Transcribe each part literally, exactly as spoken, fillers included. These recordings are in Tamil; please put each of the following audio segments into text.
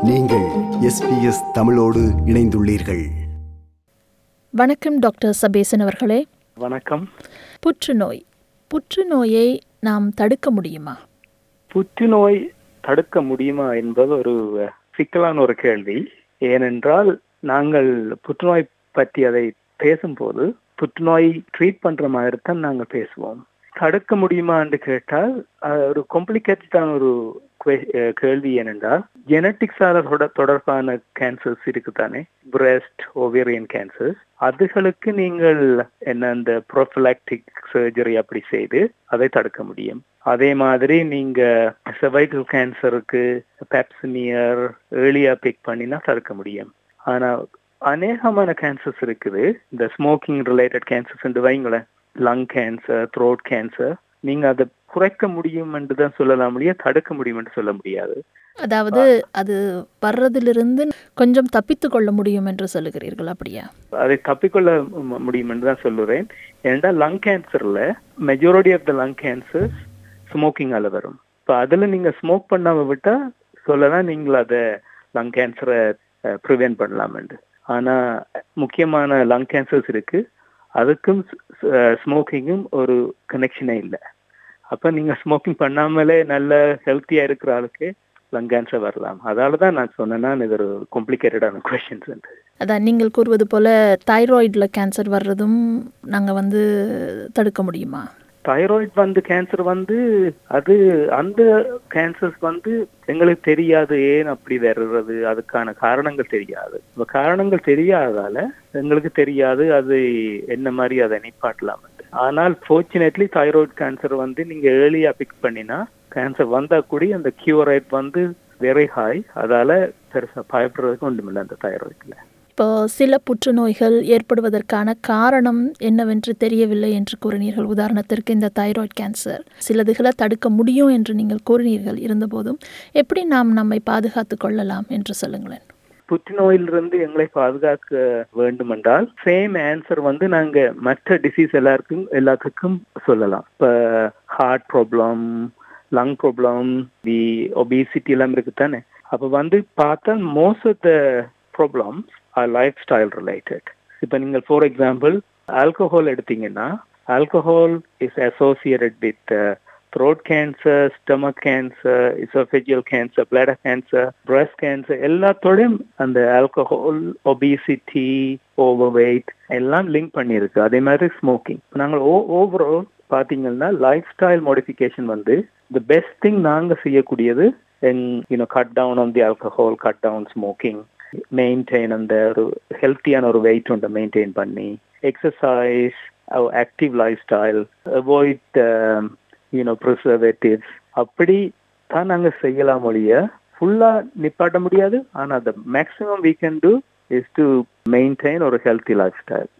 நீங்கள் எஸ்பிஎஸ் தமிழோடு இணைந்துள்ளீர்கள். வணக்கம் டாக்டர் சபேசன் அவர்களே. வணக்கம். புற்றுநோய் புற்றுநோயை நாம் தடுக்க முடியுமா? புற்றுநோய் தடுக்க முடியுமா என்பது ஒரு சிக்கலான ஒரு கேள்வி. ஏனென்றால் நாங்கள் புற்றுநோய் பற்றி அதை பேசும்போது புற்றுநோய் ட்ரீட் பண்ற மாதிரி தான் நாங்கள் பேசுவோம். தடுக்க முடியுமா என்று கேட்டால் ஒரு காம்ப்ளிகேட்டடான ஒரு கேள்வி. ஏனென்றால் ஜெனட்டிக்ஸால தொடர்பான கேன்சர்ஸ் இருக்குதானே, பிரஸ்ட், ஓவேரியன் கேன்சர்ஸ், அதுகளுக்கு நீங்கள் என்ன அந்த ப்ரோஃபிலாக்டிக் சர்ஜரி அப்படி செய்து அதை தடுக்க முடியும். அதே மாதிரி நீங்க செர்வைக்கல் கேன்சருக்கு பெப்சிமியர் ஏர்லியா பிக் பண்ணினா தடுக்க முடியும். ஆனா அநேகமான கேன்சர்ஸ் இருக்குது, இந்த ஸ்மோக்கிங் ரிலேட்டட் கேன்சர்ஸ் என்று வைங்களேன், லங் கேன்சர், த்ரோட் கேன்சர், நீங்க அதை குறைக்க முடியும் என்று தான் சொல்லலாம், முடியாது தடுக்க முடியும் என்று சொல்ல முடியாது. அதாவது அது வர்றதிலிருந்து கொஞ்சம் தப்பித்து கொள்ள முடியும் என்று சொல்லுகிறீர்கள், அப்படியா? அதை தப்பிக்கொள்ள முடியும் என்று தான் சொல்லுறேன். ஏன்னா லங் கேன்சர்ல majority of the lung cancers ஸ்மோக்கிங்கால வரும். இப்போ அதுல நீங்க ஸ்மோக் பண்ணாம விட்டா சொல்லலாம் நீங்கள் அதை லங் கேன்சரை ப்ரிவென்ட் பண்ணலாம் என்று. ஆனா முக்கியமான லங் கேன்சர்ஸ் இருக்கு, அதுக்கும் ஸ்மோக்கிங்கும் ஒரு கனெக்ஷனே இல்லை. அப்ப நீங்க ஸ்மோக்கிங் பண்ணாமலே நல்ல ஹெல்த்தியா இருக்கிற ஆளுக்கு லங் கேன்சர் வரலாம். அதால தான் நான் சொன்னேன்னா இது ஒரு காம்ப்ளிகேட்டடான கொஸ்டின்ஸ். அதான் நீங்கள் கூறுவது போல தைராய்டுல கேன்சர் வர்றதும் நாங்கள் வந்து தடுக்க முடியுமா? தைராய்டு வந்து கேன்சர் வந்து அது அந்த கேன்சர்ஸ் வந்து எங்களுக்கு தெரியாது ஏன் அப்படி வர்றது, அதுக்கான காரணங்கள் தெரியாது. காரணங்கள் தெரியாததால எங்களுக்கு தெரியாது அது என்ன மாதிரி அதை நிப்பாட்டலாம். ஆனால் ஃபார்ச்சுனேட்லி தைராய்டு கேன்சர் வந்து நீங்க ஏர்லியா பிக் பண்ணினா கேன்சர் வந்தா கூட அந்த கியூர் ரேட் வந்து வெரி ஹை. அதால பெருசா பயப்படுறதுக்கு ஒன்றுமில்லை அந்த தைராய்டுல. இப்போ சில புற்றுநோய்கள் ஏற்படுவதற்கான காரணம் என்னவென்று தெரியவில்லை என்று கூறினீர்கள். உதாரணத்திற்கு இந்த தைராய்டு கேன்சர், சிலதுகளை தடுக்க முடியும் என்று நீங்கள் கூறினீர்கள். இருந்தபோதும் எப்படி நாம் நம்மை பாதுகாத்து கொள்ளலாம் என்று சொல்லுங்களேன். புற்றுநோயிலிருந்து எங்களை பாதுகாக்க வேண்டும் என்றால் சேம் ஆன்சர் வந்து நாங்க மற்ற டிசீஸ் எல்லாருக்கும் எல்லாத்துக்கும் சொல்லலாம். இப்ப heart problem, lung problem, the obesity எல்லாம் இருக்கு தானே. அப்ப வந்து பார்த்தா most of the problems are life style related. இப்ப நீங்க ஃபார் எக்ஸாம்பிள் ஆல்கஹால் எடுத்தீங்கன்னா, alcohol is associated with throat cancer, stomach cancer, esophageal cancer, bladder cancer, breast cancer, எல்லாத்தோடையும் அந்த ஆல்கஹால், ஒபிசிட்டி, ஓவர்வெயிட் எல்லாம் லிங்க் பண்ணியிருக்கு. அதே மாதிரி ஸ்மோக்கிங். நாங்கள் ஓவரால் பார்த்தீங்கன்னா லைஃப் ஸ்டைல் மாடிஃபிகேஷன் வந்து தி பெஸ்ட் திங் நாங்கள் செய்யக்கூடியது. You know cut down on the alcohol, cut down smoking, maintain அந்த ஒரு ஹெல்த்தியான ஒரு வெயிட் ஒன்றை மெயின்டைன் பண்ணி, exercise, active life style, avoid you know preservatives, அப்படி தான் நாங்கள் செய்யலாம் ஒழிய ஃபுல்லா நிப்பாட்ட முடியாது. ஆனால் the maximum we can do is to maintain ஒரு ஹெல்த்தி லைஃப் ஸ்டைல்.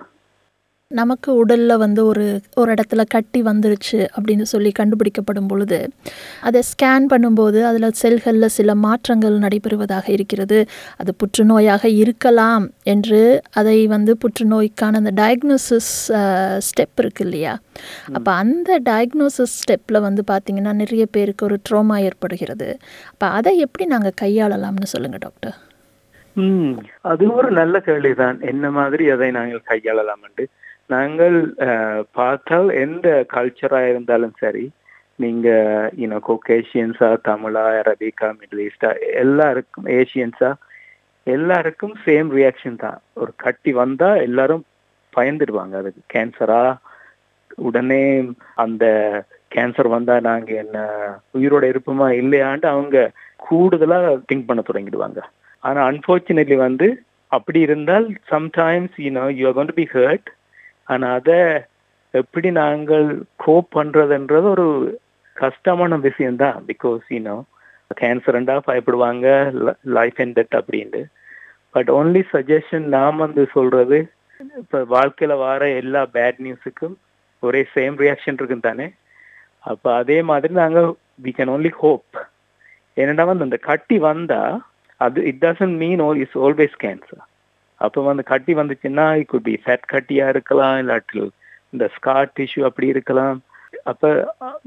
நமக்கு உடலில் வந்து ஒரு ஒரு இடத்துல கட்டி வந்துருச்சு அப்படின்னு சொல்லி கண்டுபிடிக்கப்படும் பொழுது அதை ஸ்கேன் பண்ணும்போது அதில் செல்களில் சில மாற்றங்கள் நடைபெறுவதாக இருக்கிறது. அது புற்றுநோயாக இருக்கலாம் என்று அதை வந்து புற்றுநோய்க்கான அந்த டயக்னோசிஸ் ஸ்டெப் இருக்கு இல்லையா? அப்போ அந்த டயக்னோசிஸ் ஸ்டெப்பில் வந்து பார்த்திங்கன்னா நிறைய பேருக்கு ஒரு ட்ரோமா ஏற்படுகிறது. அப்போ அதை எப்படி நாங்கள் கையாளலாம்னு சொல்லுங்கள் டாக்டர். ம் அது ஒரு நல்ல கேள்விதான். என்ன மாதிரி அதை நாங்கள் கையாளலாம் என்று நாங்கள் பார்த்தால் எந்த கல்ச்சரா இருந்தாலும் சரி, நீங்க யூனோ கோகேஷியன்ஸா, தமிழா, அரபிக்கா, மிடில் ஈஸ்டா, எல்லாருக்கும் ஏஷியன்ஸா எல்லாருக்கும் சேம் ரியாக்ஷன் தான். ஒரு கட்டி வந்தா எல்லாரும் பயந்துடுவாங்க. அதுக்கு கேன்சரா, உடனே அந்த கேன்சர் வந்தா நாங்க என்ன உயிரோட இருப்போமா இல்லையாண்டு அவங்க கூடுதலா திங்க் பண்ண தொடங்கிடுவாங்க. ஆனா அன்பார்ச்சுனேட்லி வந்து அப்படி இருந்தால் sometimes you know you are going to be hurt. ஆனா அதை எப்படி நாங்கள் கோப் பண்றதுன்றது ஒரு கஷ்டமான விஷயம்தான். பிகாஸ் யூனோ கேன்சர்ண்டா பயப்படுவாங்க, லைஃப் அண்ட் டெத் அப்படின்ட்டு. பட் ஓன்லி சஜஷன் நான் வந்து சொல்றது, இப்ப வாழ்க்கையில வர எல்லா பேட் நியூஸுக்கும் ஒரே சேம் ரியாக்ஷன் இருக்குன்னு தானே. அப்ப அதே மாதிரி நாங்க வி கேன் ஓன்லி ஹோப். ஏன்னா வந்து அந்த கட்டி வந்தா அது it doesn't mean it's always cancer. அப்போ வந்து கட்டி வந்துச்சுன்னா இட் குட் பி ஃபேட் கட்டியா இருக்கலாம், இல்லாட்டி இந்த ஸ்கார் டிஷ்யூ அப்படி இருக்கலாம். அப்ப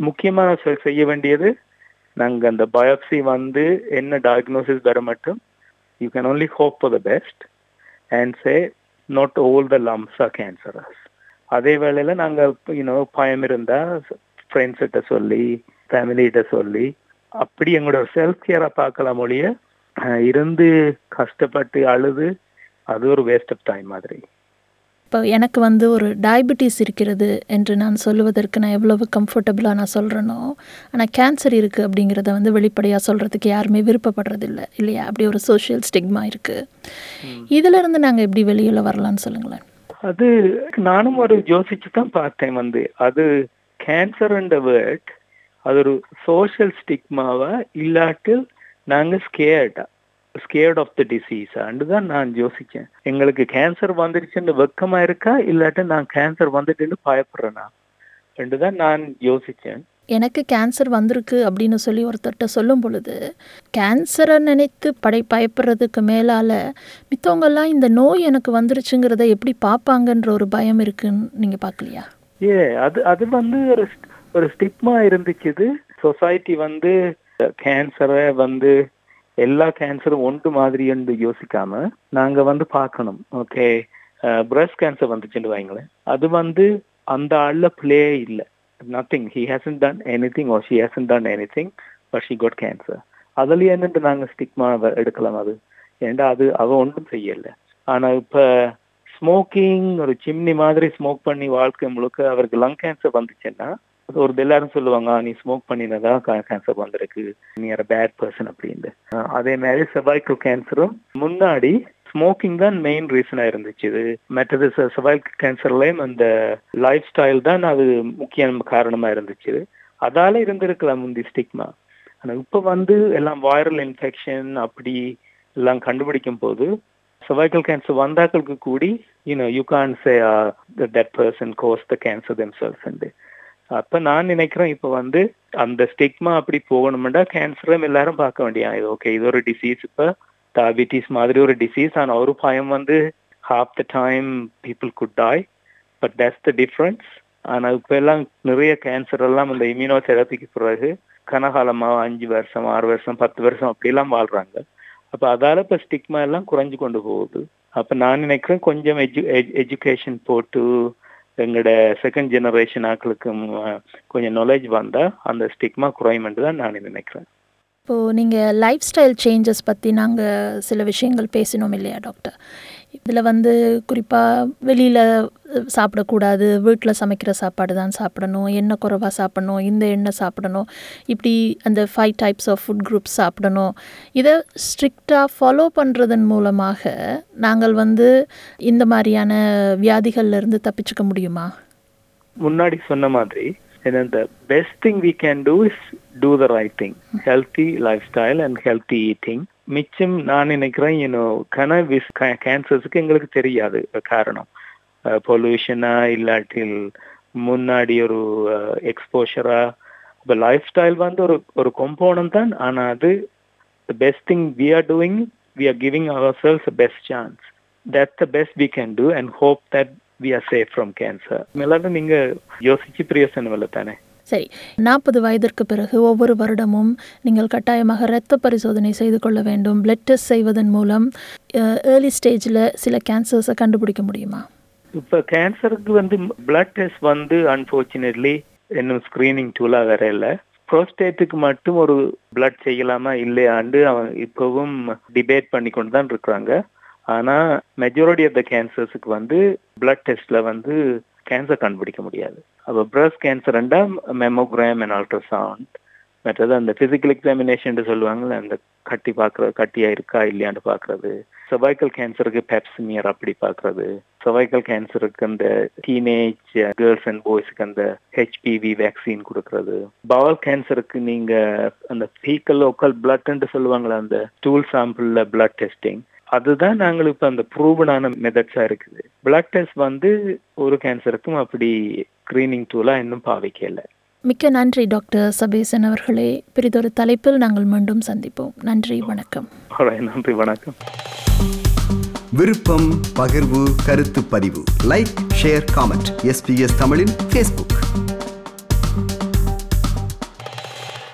முக்கியமாக செய்ய வேண்டியது நாங்கள் அந்த பயோப்சி வந்து என்ன டயக்னோசிஸ் வர மட்டும் You can only hope for the best and say not all the lumps are cancerous. அதே வேளையில நாங்கள் யூனோ பயம் இருந்தா ஃப்ரெண்ட்ஸ் கிட்ட சொல்லி ஃபேமிலி கிட்ட சொல்லி அப்படி எங்களோட செல்ஃப் கேரை பார்க்கலாம் ஒழிய இருந்து கஷ்டப்பட்டு அழுது அது ஒரு வேஸ்ட் ஆஃப் டைம் மாதிரி. இப்போ எனக்கு வந்து ஒரு டயபெட்டிஸ் இருக்கிறது என்று நான் சொல்லுவதற்கு நான் எவ்வளவு கம்ஃபர்டபுளாக நான் சொல்கிறேனோ, ஆனால் கேன்சர் இருக்குது அப்படிங்கிறத வந்து வெளிப்படையாக சொல்கிறதுக்கு யாருமே விருப்பப்படுறதில்லை இல்லையா? அப்படி ஒரு சோஷியல் ஸ்டிக்மா இருக்குது. இதிலிருந்து நாங்கள் எப்படி வெளியில் வரலான்னு சொல்லுங்களேன். அது நானும் ஒரு யோசிச்சு தான் பார்த்தேன். வந்து அது கேன்சர்ன்ற வேர்ட் அது ஒரு சோஷியல் ஸ்டிக்மாவா இல்லாட்டில் நாங்கள் ஸ்கேர்டா scared of the disease and தான் நான் யோசிச்சேன். எங்களுக்கு கேன்சர் வந்துருச்சுன்னு வெக்கமா இருக்கா இல்லாட்டி நான் கேன்சர் வந்துட்டுன்னு பயப்படுறேனா ரெண்டு தான் நான் யோசிச்சேன். எனக்கு கேன்சர் வந்திருக்கு அப்படின்னு சொல்லி ஒருத்தர்கிட்ட சொல்லும் பொழுது கேன்சரை நினைத்து படை பயப்படுறதுக்கு மேலால் மித்தவங்கெல்லாம் இந்த நோய் எனக்கு வந்துருச்சுங்கிறத எப்படி பார்ப்பாங்கன்ற ஒரு பயம் இருக்குன்னு நீங்கள் பார்க்கலையா? ஏ அது அது வந்து ஒரு ஒரு ஸ்டிக்மா இருந்துச்சு. சொசைட்டி வந்து கேன்சரை வந்து எல்லா கேன்சரும் ஒன்று மாதிரி என்று யோசிக்காம நாங்க வந்து பார்க்கணும். ஓகே, பிரஸ்ட் கேன்சர் வந்துச்சுன்னு வைங்களேன், அது வந்து அந்த ஆள்ல பிளே இல்லை, nothing, he hasn't done anything or she hasn't done anything but she got cancer. அதுல என்னட்டு நாங்க ஸ்டிக்மா எடுக்கலாம். அது ஏண்டா அது அவ ஒன்றும் செய்யல. ஆனா இப்ப ஸ்மோக்கிங் ஒரு சிம்னி மாதிரி ஸ்மோக் பண்ணி வாழ்க்கை முழுக்க அவருக்கு லங் கேன்சர் வந்துச்சுன்னா அது ஒரு எல்லாரும் சொல்லுவாங்க, நீ ஸ்மோக் பண்ணினதா கேன்சர் வந்திருக்கு, நீ ஒரு பேட் பர்சன் அப்படின்னு. அதே மாதிரி செர்வைக்கல் கேன்சரும் முன்னாடி ஸ்மோக்கிங் தான் மெயின் ரீசனா இருந்துச்சு. மற்றது செர்வைக்கல் கேன்சர்லயும் அந்த லைஃப் ஸ்டைல் தான் அது முக்கிய காரணமா இருந்துச்சு. அதால இருந்திருக்கலாம் முந்தி ஸ்டிக்மா. ஆனா இப்ப வந்து எல்லாம் வைரல் இன்ஃபெக்ஷன் அப்படி எல்லாம் கண்டுபிடிக்கும் போது செர்வைக்கல் கேன்சர் வந்தாக்களுக்கு கூடி you know you can say that person goes the cancer themselves. அப்ப நான் நினைக்கிறேன் இப்ப வந்து அந்த ஸ்டிக்மா அப்படி போகணும்னா கேன்சரும் எல்லாரும் பார்க்க வேண்டிய ஓகே இது ஒரு டிசீஸ், இப்ப டயபிட்டிஸ் மாதிரி ஒரு டிசீஸ். ஆனா ஒரு பயம் வந்து half the time people could die, but that's the difference. ஆனா இப்ப எல்லாம் நிறைய கேன்சர் எல்லாம் இந்த இம்யூனோ தெரப்பிக்கு பிறகு கனகாலமா அஞ்சு வருஷம் ஆறு வருஷம் பத்து வருஷம் அப்படி எல்லாம் வாழ்றாங்க. அப்ப அதால இப்ப ஸ்டிக்மா எல்லாம் குறைஞ்சு கொண்டு போகுது. அப்ப நான் நினைக்கிறேன் கொஞ்சம் எஜு எஜுகேஷன் போட்டு எங்களோட செகண்ட் ஜெனரேஷன் ஆக்களுக்கும் கொஞ்சம் நாலேஜ் வந்தால் அந்த ஸ்டிக்மா குறையுமென்று தான் நான் நினைக்கிறேன். இப்போது நீங்கள் லைஃப் ஸ்டைல் சேஞ்சஸ் பற்றி நாங்கள் சில விஷயங்கள் பேசினோம் இல்லையா டாக்டர்? இதில் வந்து குறிப்பாக வெளியில் சாப்பிடக்கூடாது, வீட்டில் சமைக்கிற சாப்பாடு தான் சாப்பிடணும், எண்ணெய் குறைவாக சாப்பிடணும், இந்த எண்ணெய் சாப்பிடணும், இப்படி அந்த five types of food groups சாப்பிடணும். இதை ஸ்ட்ரிக்டாக ஃபாலோ பண்ணுறதன் மூலமாக நாங்கள் வந்து இந்த மாதிரியான வியாதிகள்லேருந்து தப்பிச்சுக்க முடியுமா? முன்னாடி சொன்ன மாதிரி the best thing we can do is do the right thing, healthy lifestyle and healthy eating. மிச்சம் நான் நினைக்கிறேன் யூனோ கனவிஸ் கேன்சர்ஸுக்கு எங்களுக்கு தெரியாது காரணம் பொல்யூஷனா இல்லாட்டில் முன்னாடி ஒரு எக்ஸ்போஷரா. இப்போ லைஃப் ஸ்டைல் வந்து ஒரு ஒரு கம்போனன்ட் தான். ஆனால் அது the best thing we are doing, we are giving ourselves a best chance. That's the best we can do and hope that we are safe from cancer. மேலும் நீங்க யோசிச்சு பிரயோசனம் இல்லை தானே. சரி, நாற்பது வயதிற்கு பிறகு ஒவ்வொரு வருடமும் நீங்கள் கட்டாயமாக இரத்த பரிசோதனை செய்து கொள்ள வேண்டும். பிளட் டெஸ்ட் செய்வதன் மூலம் ஏர்லி ஸ்டேஜில் சில கேன்சர்ஸை கண்டுபிடிக்க முடியுமா? இப்போ கேன்சருக்கு வந்து பிளட் டெஸ்ட் வந்து அன்ஃபார்ச்சுனேட்லி இன்னும் ஸ்கிரீனிங் டூலாக வேற இல்லை. ப்ரோஸ்டேட்டுக்கு மட்டும் ஒரு பிளட் செய்யலாமா இல்லையாண்டு அவன் இப்பவும் டிபேட் பண்ணி கொண்டு தான் இருக்கிறாங்க. ஆனா மெஜாரிட்டி ஆஃப் த கேன்சர்ஸுக்கு வந்து பிளட் டெஸ்ட்ல வந்து கேன்சர் கண்டுபிடிக்க முடியாது. அப்போ பிரஸ்ட் கேன்சர்ண்டா மெமோகிராம் அண்ட் அல்ட்ராசவுண்ட், மற்றது அந்த பிசிக்கல் எக்ஸாமினேஷன் சொல்லுவாங்கல்ல, அந்த கட்டி பார்க்கறது, கட்டியா இருக்கா இல்லையான்னு பார்க்கறது. செர்வைக்கல் கேன்சருக்கு பெப்ஸ்மியர் அப்படி பார்க்கறது. செர்வைக்கல் கேன்சருக்கு அந்த டீனேஜ் கேர்ள்ஸ் அண்ட் பாய்ஸுக்கு அந்த ஹெச்பிவி வேக்சின் கொடுக்கறது. பவல் கேன்சருக்கு நீங்க அந்த ஃபீக்கல் லோக்கல் பிளட்ன்னு சொல்லுவாங்களே, அந்த ஸ்டூல் சாம்பிள்ல பிளட் டெஸ்டிங், அதுதான் நாங்கள் இப்ப அந்த ப்ரூவனான மெத்தட்ஸா இருக்குது. பிளட் டெஸ்ட் வந்து ஒரு கேன்சருக்கும் அப்படி ஸ்கிரீனிங் டூலா இன்னும் பாவிக்கல. மிக்க நன்றி டாக்டர் சபேசன் அவர்களே. பிறிதொரு தலைப்பில் நாங்கள் மீண்டும் சந்திப்போம். நன்றி, வணக்கம். நன்றி, வணக்கம். விருப்பம், பகிர்வு, கருத்து பதிவு, லைக், ஷேர், காமெண்ட். எஸ்பிஎஸ் தமிழின் ஃபேஸ்புக்.